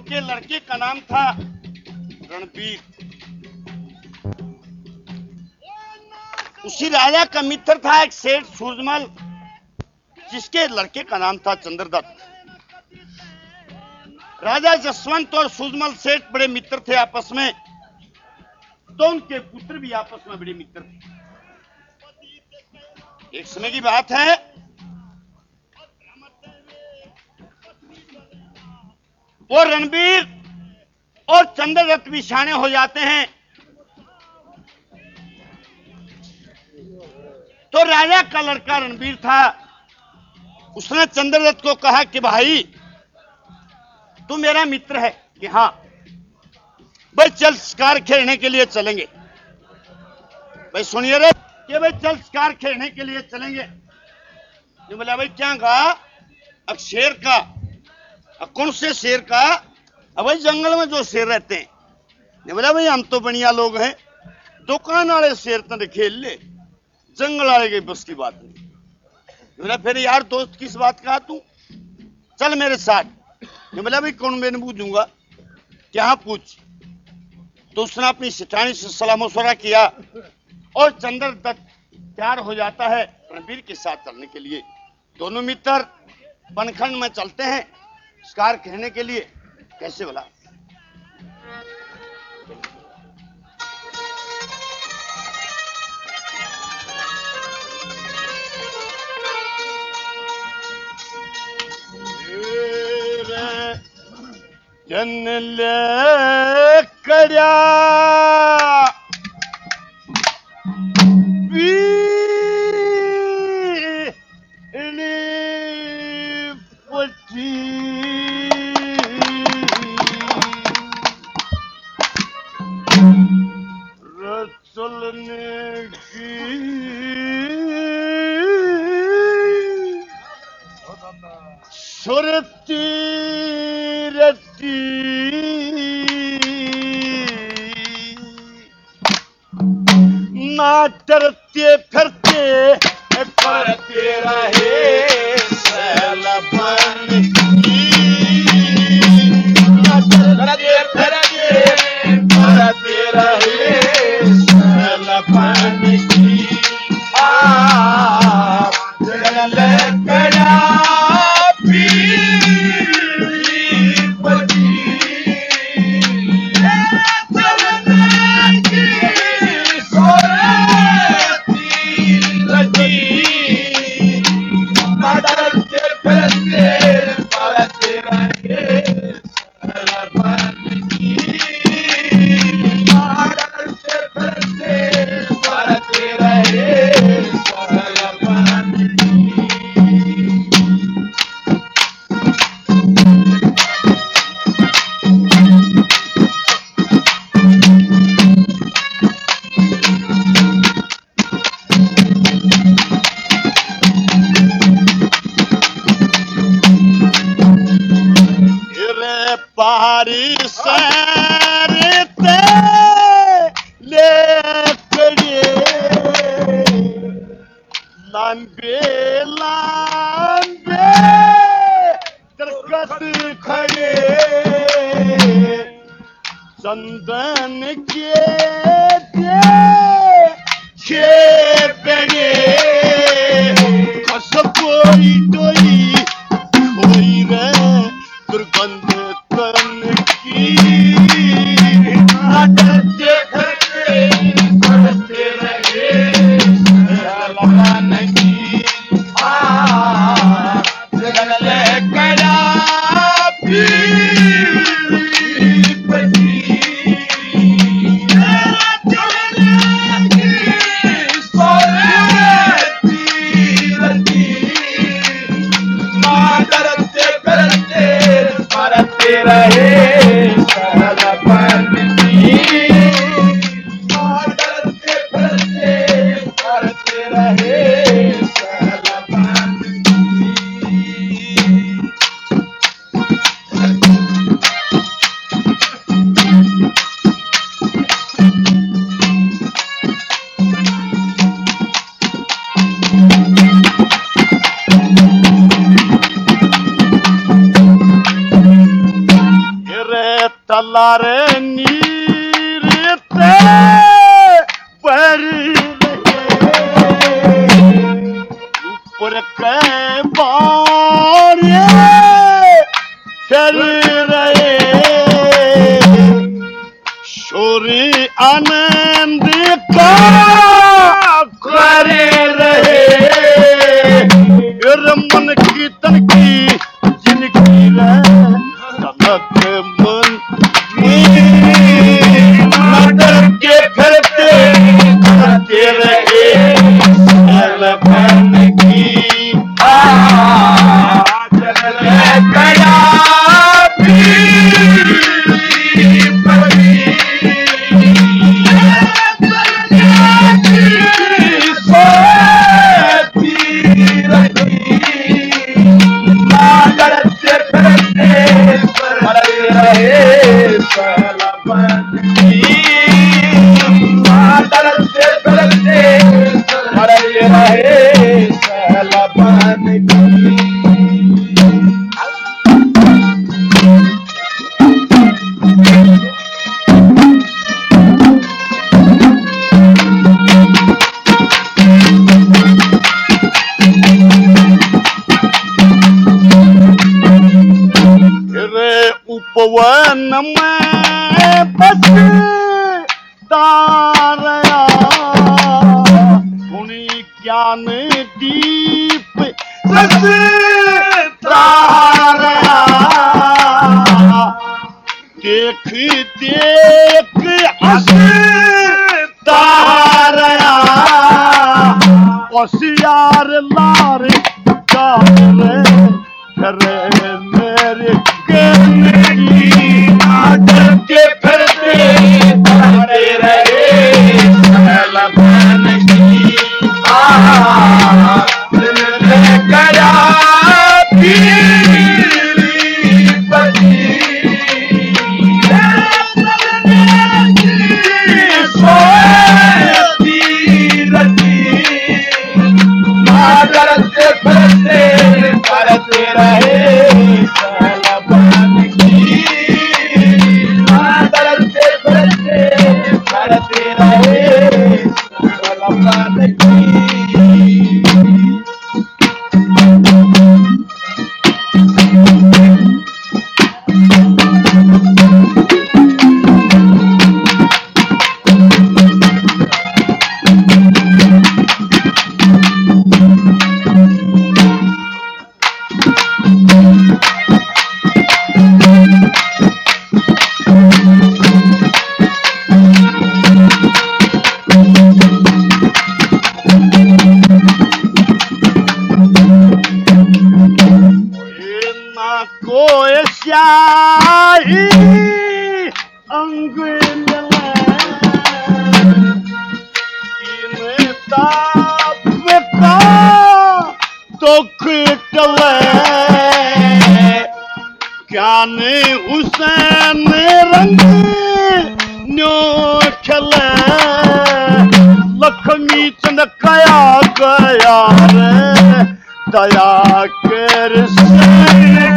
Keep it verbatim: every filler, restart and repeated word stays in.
के लड़के का नाम था रणबीर। उसी राजा का मित्र था एक सेठ सूरजमल, जिसके लड़के का नाम था चंद्रदत्त। राजा जसवंत और सूरजमल सेठ बड़े मित्र थे आपस में, तो उनके पुत्र भी आपस में बड़े मित्र थे। एक समय की बात है, वो रणबीर और चंद्रदत्त भी शाणे हो जाते हैं। तो राजा का लड़का रणबीर था, उसने चंद्रदत्त को कहा कि भाई तू मेरा मित्र है। कि हाँ भाई, चल शिकार खेलने के लिए चलेंगे। भाई सुनिए रे कि भाई चल शिकार खेलने के लिए चलेंगे। ये बोला भाई क्या कहा? अब शेर का। अब कौन से शेर का? अब भाई जंगल में जो शेर रहते हैं। ये बोला भाई हम तो बढ़िया लोग हैं, दुकान वाले शेर तो खेल ले, जंगल वाले की बस की बात नहीं। बोला फिर यार दोस्त किस बात का तू, चल मेरे साथ। ये बोला भाई कौन, मैं पूछूंगा। क्या पूछ? तो उसने अपनी सेठानी से सलाह मशवरा किया और चंद्रदत्त तैयार हो जाता है रणबीर के साथ चलने के लिए। दोनों मित्र बनखंड में चलते हैं शिकार खेलने के लिए। कैसे बोला? जन ले कड़ा पटी रचलने की सुरती रती ना डरते फिरते करते रहे सैलबन की, ना डरते फिरते करते रहे सैलबन की। आ जंगल कड़ा पहाड़ी सैरते लेकड़े लंबे लंबे दरख्त खड़े चंदन के बड़े खसकोई डोई कोई रे दुर्गंध की डरते फिरते करते रहे सैलबन की। आ जंगल कड़ा रहे सैलबन की। डरते फिरते करते रहे सैलबन की। सलारे नीर ते पर ऊपर के बारे चल रहे शोरी आनंद का कर रहे मन कीर्तन की जिनकी तलक मन नगर के फिरते करते रहे बन की गया उपवन में बस तारया गुणी ज्ञान दीप बस तारया देख देख हंस तारया होशियार लार करे मेरे आदर के फिरते करते रहे बन की गया करते फिरते करते रहे करते रहे कोई शाही अंग दुख टले ज्ञान हुसैन रंग न्यो खले लक्ष्मी चंद कया गया रे दया कर से